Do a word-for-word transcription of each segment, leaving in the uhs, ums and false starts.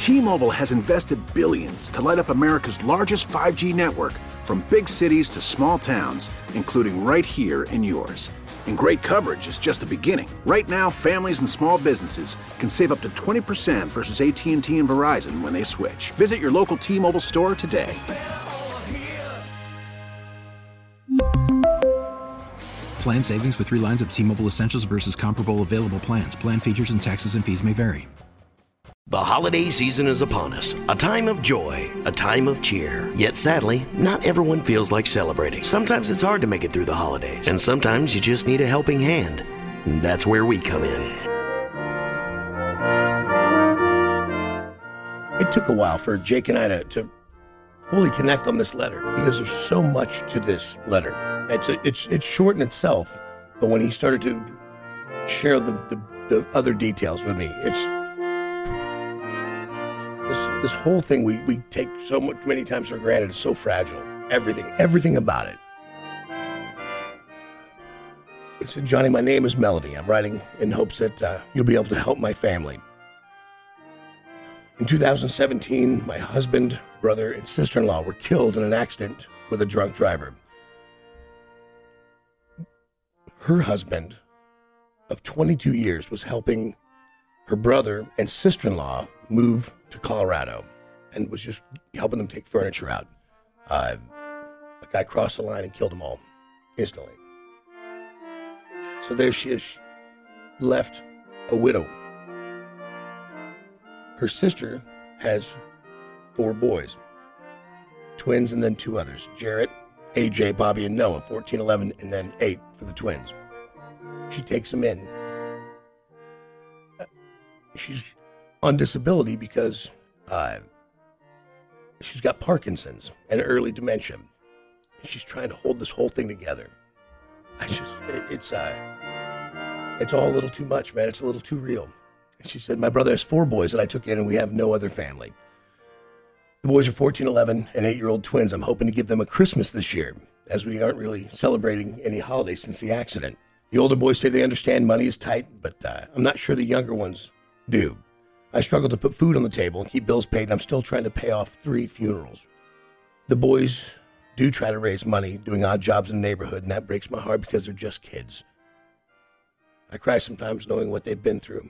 T-Mobile has invested billions to light up America's largest five G network, from big cities to small towns, including right here in yours. And great coverage is just the beginning. Right now, families and small businesses can save up to twenty percent versus A T and T and Verizon when they switch. Visit your local T-Mobile store today. Plan savings with three lines of T-Mobile Essentials versus comparable available plans. Plan features and taxes and fees may vary. The holiday season is upon us, a time of joy, a time of cheer. Yet sadly, not everyone feels like celebrating. Sometimes it's hard to make it through the holidays, and sometimes you just need a helping hand. And that's where we come in. It took a while for Jake and I to, to fully connect on this letter, because there's so much to this letter. It's a, it's it's short in itself, but when he started to share the, the, the other details with me, it's This this whole thing we, we take so much many times for granted is so fragile. Everything, everything about it. It said, Johnny, my name is Melody. I'm writing in hopes that uh, you'll be able to help my family. In two thousand seventeen, my husband, brother, and sister-in-law were killed in an accident with a drunk driver. Her husband of twenty-two years was helping her brother and sister-in-law move to Colorado and was just helping them take furniture out. Uh, a guy crossed the line and killed them all instantly. So there she is, left a widow. Her sister has four boys, twins and then two others, Jarrett, A J, Bobby, and Noah, fourteen, eleven, and then eight for the twins. She takes them in. She's on disability because uh, she's got Parkinson's and early dementia. She's trying to hold this whole thing together. I just, it, it's uh, it's all a little too much, man. It's a little too real. And she said, my brother has four boys that I took in, and we have no other family. The boys are fourteen, eleven, and eight-year-old twins. I'm hoping to give them a Christmas this year, as we aren't really celebrating any holidays since the accident. The older boys say they understand money is tight, but uh, I'm not sure the younger ones do. I struggle to put food on the table and keep bills paid, and I'm still trying to pay off three funerals. The boys do try to raise money, doing odd jobs in the neighborhood, and that breaks my heart because they're just kids. I cry sometimes knowing what they've been through.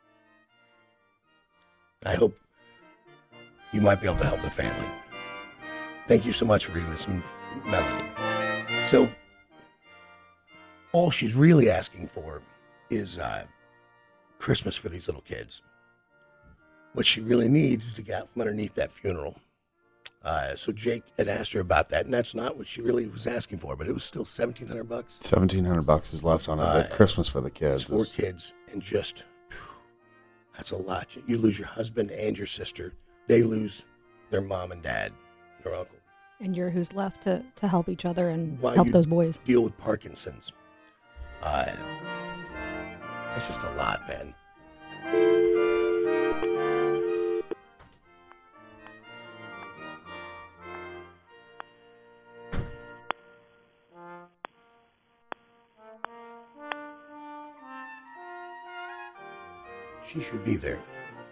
I hope you might be able to help the family. Thank you so much for reading this, Melody. So, all she's really asking for is uh, Christmas for these little kids. What she really needs is to get out from underneath that funeral. Uh, so Jake had asked her about that, and that's not what she really was asking for, but it was still seventeen hundred bucks. seventeen hundred bucks is left on it. Uh, Christmas for the kids. It's four kids, and just, that's a lot. You lose your husband and your sister. They lose their mom and dad, their uncle. And you're who's left to, to help each other and While help you those boys. Deal with Parkinson's. Uh, it's just a lot, man. She should be there.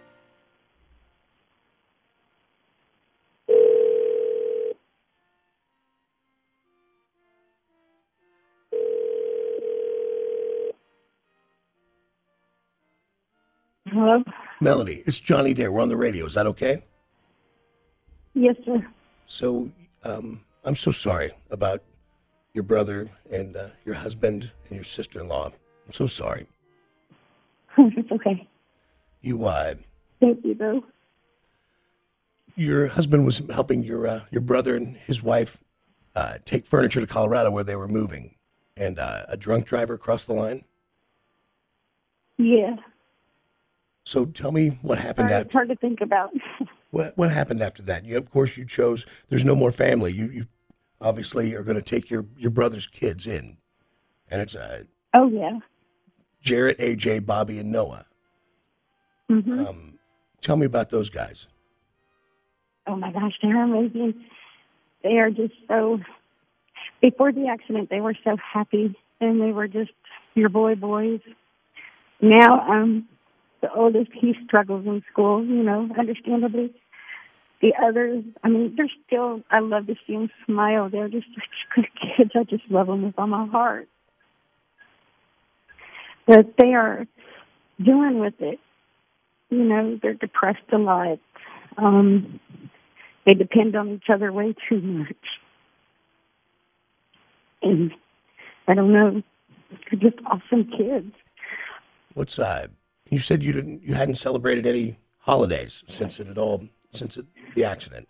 Hello? Melody, it's Johnny Dare. We're on the radio. Is that okay? Yes, sir. So, um, I'm so sorry about your brother and uh, your husband and your sister-in-law. I'm so sorry. It's okay. You, uh... Thank you, though. Your husband was helping your uh, your brother and his wife uh, take furniture to Colorado where they were moving, and uh, a drunk driver crossed the line? Yeah. So tell me what happened Sorry, after. It's hard to think about. What what happened after that? You, of course, you chose. There's no more family. You you obviously are going to take your, your brother's kids in, and it's uh, Oh yeah. Jarrett, A J, Bobby, and Noah. Mm-hmm. Um, tell me about those guys. Oh my gosh, they're amazing. They are just so. Before the accident, they were so happy, and they were just your boy boys. Now, um, the oldest, he struggles in school, you know, understandably. The others, I mean, they're still, I love to see them smile. They're just such good kids. I just love them with all my heart. But they are dealing with it. You know, they're depressed a lot. Um, they depend on each other way too much. And I don't know, they're just awesome kids. What's uh? You said you didn't, you hadn't celebrated any holidays since it had all, since it, the accident.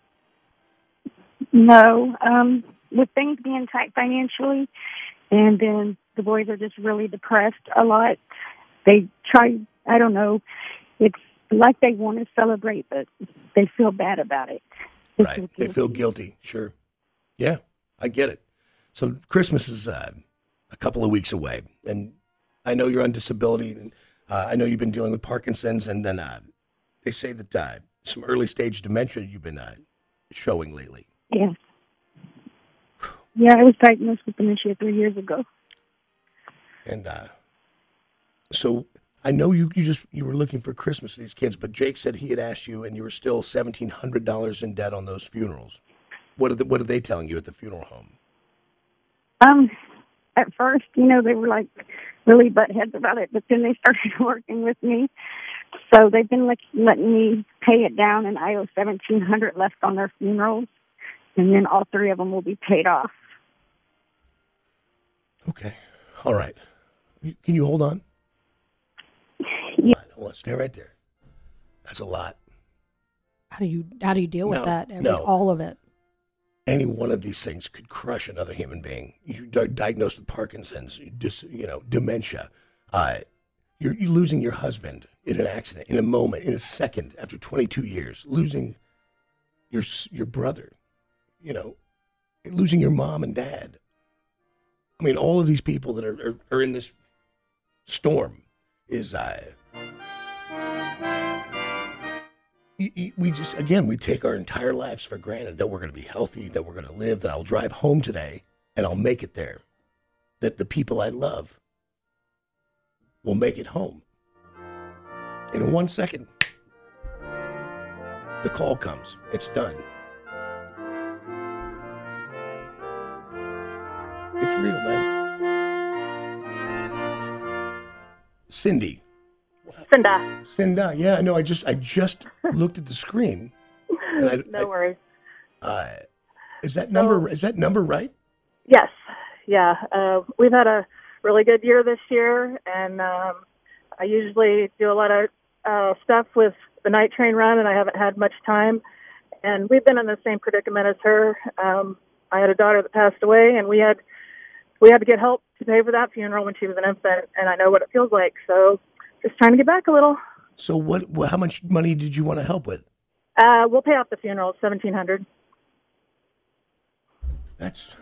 No, um, with things being tight financially, and then the boys are just really depressed a lot. They try, I don't know, it's like they want to celebrate, but they feel bad about it. They Right, feel they feel guilty, sure. Yeah, I get it. So Christmas is uh, a couple of weeks away, and I know you're on disability, and uh, I know you've been dealing with Parkinson's, and then uh, they say that uh, some early stage dementia you've been uh, showing lately. Yes. Yeah, I was diagnosed with dementia three years ago. And uh, so I know you, you just you were looking for Christmas for these kids, but Jake said he had asked you, and you were still seventeen hundred dollars in debt on those funerals. What are the, what are they telling you at the funeral home? Um, at first, you know, they were like really butt heads about it, but then they started working with me. So they've been like, letting me pay it down, and I owe seventeen hundred dollars left on their funerals, and then all three of them will be paid off. Okay. All right. Can you hold on? Yeah. Hold on. Stay right there. That's a lot. How do you how do you deal with No, that? Every, no. All of it. Any one of these things could crush another human being. You're diagnosed with Parkinson's, you, dis, you know, dementia. Uh, you're, you're losing your husband in an accident, in a moment, in a second, after twenty-two years. Losing your s- your brother, you know, losing your mom and dad. I mean, all of these people that are, are, are in this storm is, uh, y- y- we just, again, we take our entire lives for granted that we're going to be healthy, that we're going to live, that I'll drive home today and I'll make it there, that the people I love will make it home. And in one second, the call comes. It's done. It's real, man. Cindy. Cinda. Cinda, yeah, no, I just I just looked at the screen. And I, no I, worries. Uh, is that number is that number right? Yes. Yeah. Uh, we've had a really good year this year, and um, I usually do a lot of uh, stuff with the night train run, and I haven't had much time. And we've been in the same predicament as her. Um, I had a daughter that passed away, and we had we had to get help to pay for that funeral when she was an infant, and I know what it feels like. So just trying to get back a little. So what? what how much money did you want to help with? Uh, we'll pay off the funeral, seventeen hundred. That's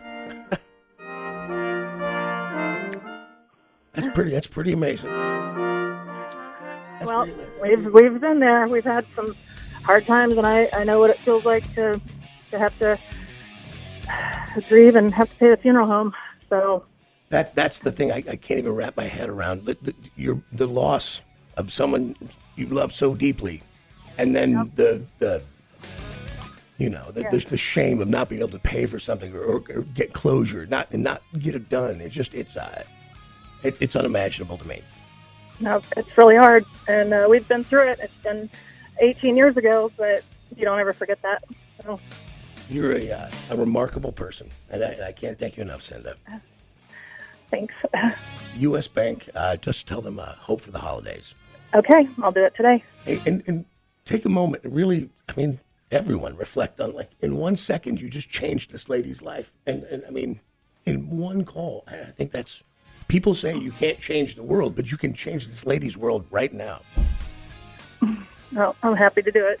that's pretty. That's pretty amazing. That's Well, pretty amazing. we've we've been there. We've had some hard times, and I, I know what it feels like to to have to grieve and have to pay the funeral home. So That that's the thing I, I can't even wrap my head around. The, the, your, the loss of someone you love so deeply, and then Yep. the the you know the, Yeah. the the shame of not being able to pay for something or, or, or get closure, not and not get it done. It's just it's uh, it, it's unimaginable to me. no, it's really hard, and uh, we've been through it. It's been eighteen years ago, but you don't ever forget that. So You're a uh, a remarkable person, and I, I can't thank you enough, Cinda. thanks. U S Bank, uh, just tell them uh, hope for the holidays. Okay, I'll do it today. Hey, and, and take a moment and really, I mean, everyone reflect on, like, in one second, you just changed this lady's life. And, and I mean, in one call, I think that's, people say you can't change the world, but you can change this lady's world right now. Well, I'm happy to do it.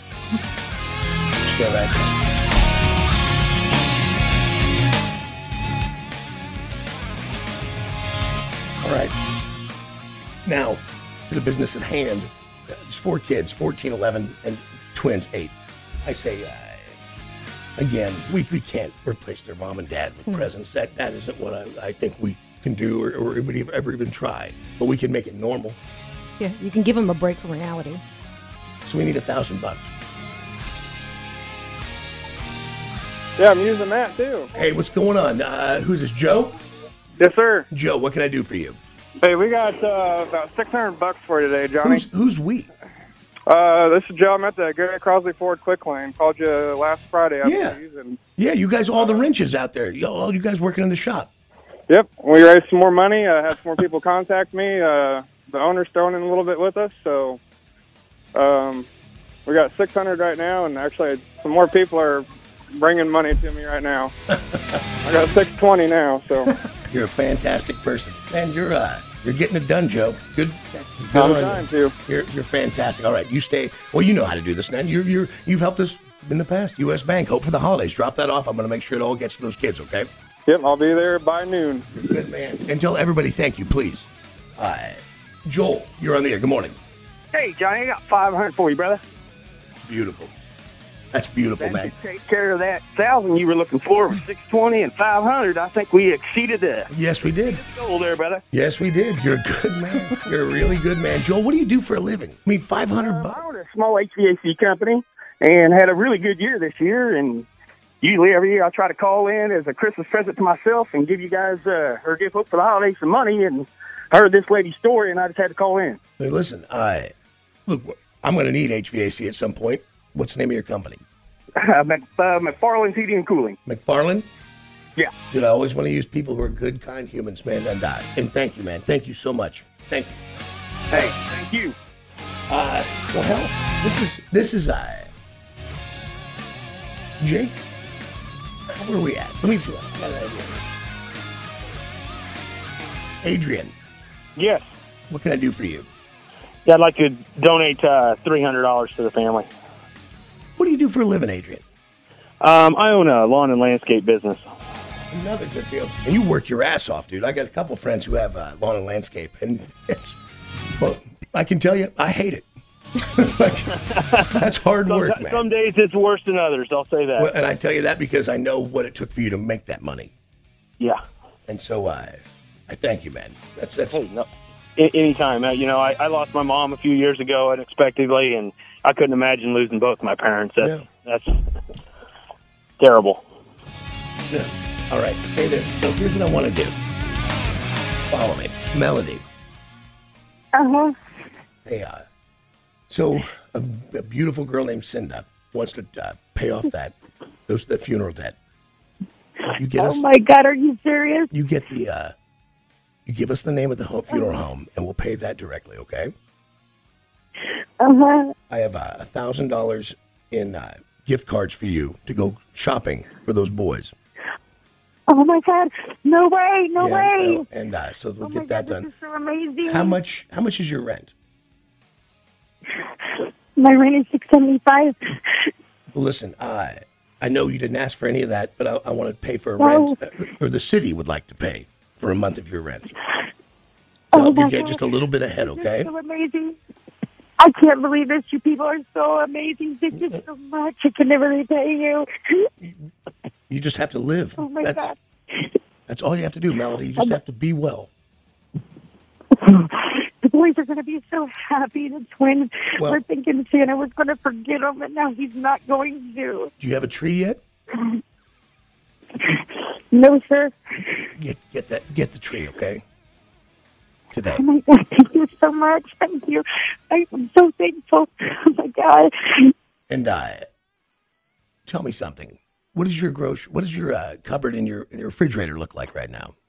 Stay right there. All right. Now, to the business at hand. There's four kids, fourteen, eleven, and twins, eight. I say, uh, again, we, we can't replace their mom and dad with presents. That that isn't what I, I think we can do or, or would ever even try. But we can make it normal. Yeah, you can give them a break from reality. So we need a thousand bucks. Yeah, I'm using that too. Hey, what's going on? Uh, who's this, Joe? Yes, sir. Joe, what can I do for you? Hey, we got uh, about six hundred bucks for you today, Johnny. Who's, who's we? Uh, this is Joe. I'm at the Gary Crosley Ford Quick Lane. Called you last Friday. I Yeah. believe, and Yeah, you guys, all the wrenches out there. You- All you guys working in the shop. Yep, we raised some more money. I had some more people contact me. Uh, the owner's throwing in a little bit with us, so um, we got six hundred right now, and actually some more people are bringing money to me right now. I got six twenty now, so. You're a fantastic person. Man, you're uh, you're getting it done, Joe. Good. good I'm on trying you. to. You're you're fantastic. All right, you stay. Well, you know how to do this, man. You're you're you've helped us in the past. U S Bank. Hope for the holidays. Drop that off. I'm going to make sure it all gets to those kids. Okay. Yep, I'll be there by noon. You're a good man. And tell everybody thank you, please. Uh, Joel, you're on the air. Good morning. Hey, Johnny, I got five hundred for you, brother. Beautiful. That's beautiful, That man. should take care of that thousand you were looking for with six twenty and five hundred. I think we exceeded the Yes, we did. goal there, brother. Yes, we did. You're a good man. You're a really good man. Joel, what do you do for a living? I mean, five hundred bucks. I own a small H V A C company and had a really good year this year. And usually every year I try to call in as a Christmas present to myself and give you guys, uh, or give hope for the holidays some money. And I heard this lady's story, and I just had to call in. Hey, listen, I look. I'm going to need H V A C at some point. What's the name of your company? Uh, Mc, uh, McFarland's Heating and Cooling. McFarland? Yeah. Dude, I always want to use people who are good, kind humans, man, and uh, and thank you, man. Thank you so much. Thank you. Hey, thank you. Uh, well, hell, this is this is uh, Jake. Where are we at? Let me see. What I got an idea. Adrian, Yes. what can I do for you? Yeah, I'd like to donate uh, three hundred dollars to the family. What do you do for a living, Adrian? Um, I own a lawn and landscape business. Another good deal. And you work your ass off, dude. I got a couple friends who have uh, lawn and landscape, and it's, well, I can tell you, I hate it. Like, that's hard some, work, man. Some days it's worse than others, I'll say that. Well, and I tell you that because I know what it took for you to make that money. Yeah. And so I, I thank you, man. That's that's. Hey, no, a- anytime. Uh, you know, I, I lost my mom a few years ago unexpectedly, and I couldn't imagine losing both my parents. That's, Yeah. that's terrible. Yeah. All right, stay there. So here's what I want to do. Follow me, Melody. Uh huh. Hey, uh, so a, a beautiful girl named Cinda wants to uh, pay off that those the funeral debt. You get Oh us. my God, are you serious? You get the. Uh, you give us the name of the home, funeral home, and we'll pay that directly. Okay. Uh huh. I have a thousand dollars in uh, gift cards for you to go shopping for those boys. Oh my God, no way, no Yeah, way. no, and uh, so we'll Oh get my that God, done. this is so amazing. How much? How much is your rent? My rent is six seventy five. Well, listen, I I know you didn't ask for any of that, but I, I want to pay for a No. rent, uh, or the city would like to pay for a month of your rent. So Oh help you my get God. just a little bit ahead, This okay? is so amazing. I can't believe this. You people are so amazing. Thank you so much. I can never repay you. You just have to live. Oh my that's, God. That's all you have to do, Melody. You just have to be well. The boys are going to be so happy. The twins Well- were thinking Santa was going to forget them, and now he's not going to. Do you have a tree yet? No, sir. Get get that get the tree, okay? Today. Oh my God, thank you so much. Thank you. I'm so thankful. Oh my God. And uh, tell me something. What is your grocery? What does your uh, cupboard in your in your refrigerator look like right now?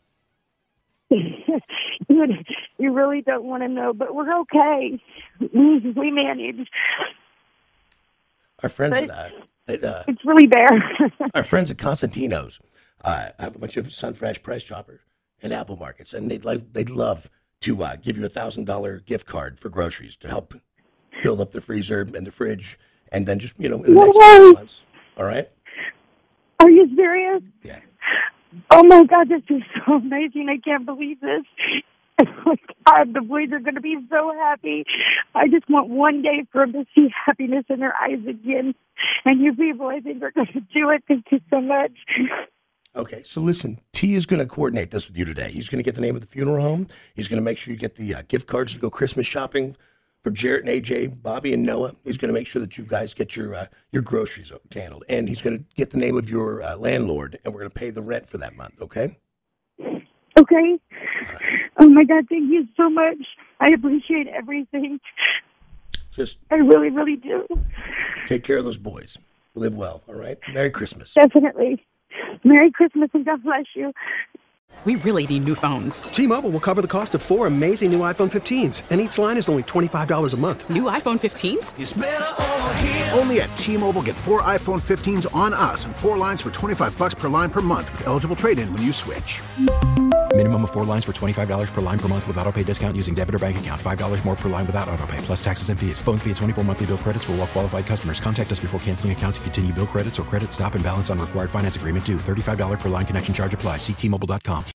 you, you really don't want to know, but we're okay. We, we managed. Our friends But at, uh, at uh, It's really bare. our friends at Constantino's uh, have a bunch of Sunfresh price choppers and apple markets, and they'd like they'd love to uh, give you a thousand dollar gift card for groceries to help fill up the freezer and the fridge, and then just you know in the No next way. couple months. All right. Are you serious? Yeah. Oh my God, this is so amazing. I can't believe this. Oh my God, the boys are going to be so happy. I just want one day for them to see happiness in their eyes again. And you people, I think, are going to do it. Thank you so much. Okay, so listen, T is going to coordinate this with you today. He's going to get the name of the funeral home. He's going to make sure you get the uh, gift cards to go Christmas shopping for Jarrett and A J, Bobby and Noah. He's going to make sure that you guys get your uh, your groceries handled. And he's going to get the name of your uh, landlord, and we're going to pay the rent for that month, okay? Okay. Oh, my God, thank you so much. I appreciate everything. Just I really, really do. take care of those boys. Live well, all right? Merry Christmas. Definitely. Merry Christmas and God bless you. We really need new phones. T-Mobile will cover the cost of four amazing new iPhone fifteens, and each line is only twenty-five dollars a month. New iPhone fifteens? It's better over here. Only at T-Mobile, get four iPhone fifteens on us and four lines for twenty-five bucks per line per month with eligible trade-in when you switch. Minimum of four lines for twenty-five dollars per line per month with autopay discount using debit or bank account. five dollars more per line without autopay, plus taxes and fees. Phone fee at twenty-four monthly bill credits for well-qualified customers. Contact us before canceling account to continue bill credits or credit stop and balance on required finance agreement due. thirty-five dollars per line connection charge applies. See T Mobile dot com.